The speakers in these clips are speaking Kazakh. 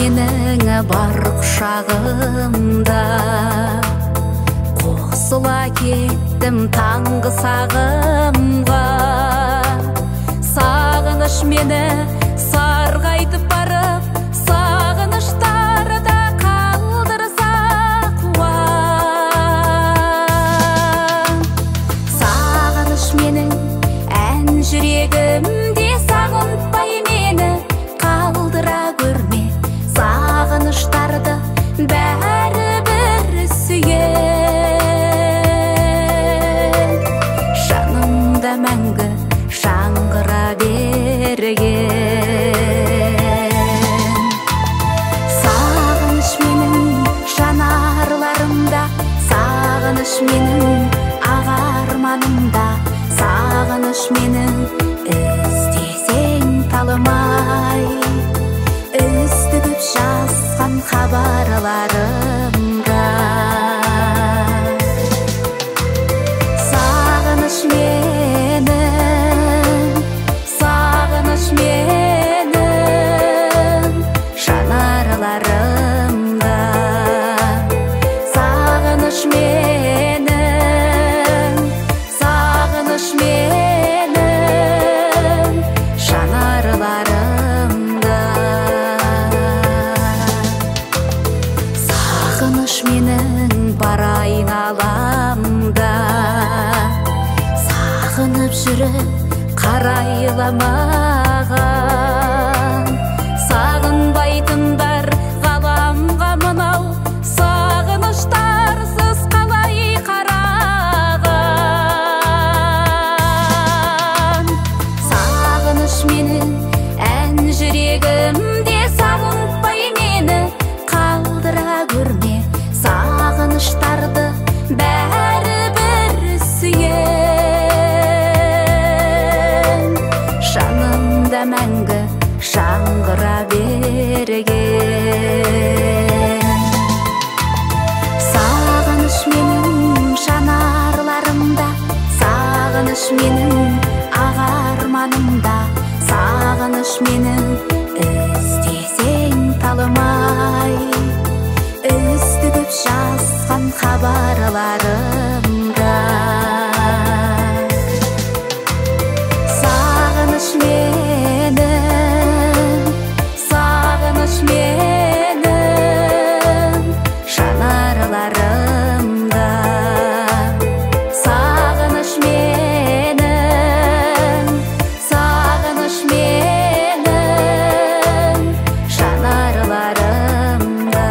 менің бар құшағымда, қосыла кеттім таңғы сағымға. Сағыныш мені сарғайтып барып, сағыныштары да қалдырса қуам. Сағыныш менің ән жүрегімде, сағынтпай мені қалдыра көрме. Сағыныштарды бәрібір сүйем, жанымда мәңгі жаңғыра берген. Сағыныш менің жанарларымда, сағыныш менің ақ арманымда. Сағыныш менің іздесең талымай, үздігіп жазған хабарларымда. Сағыныш менің жанарларымда. Сағыныш менің жанарларымда. Сағыныш менің бар айналамда, сағынып жүріп қарайламаған. Сағынбайтындар ғаламға мынау, сағыныштарсыз қалай қараған. Сағыныш менің ән жүрегімде, сағынтпай мені қалдыра көрме. Сағыныштарды бәрібір сүйем, жанымда мәңгі жаңғыра берген. Сағыныш менің жанарларымда, сағыныш менің ақ арманымда. Сағыныш менің іздесең талымай, үздігіп жазған хабарларымда. Сағыныш менің жанарларымда. Сағыныш менің жанарларымда.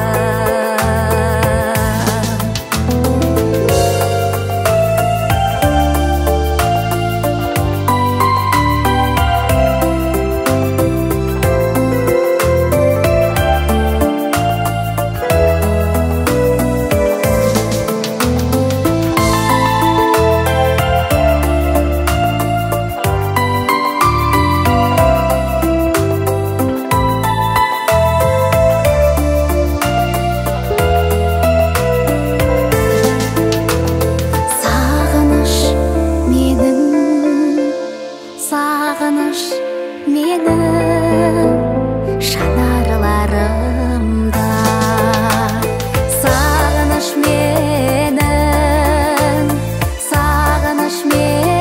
Сағыныш менің жанарларымда. Сағыныш менің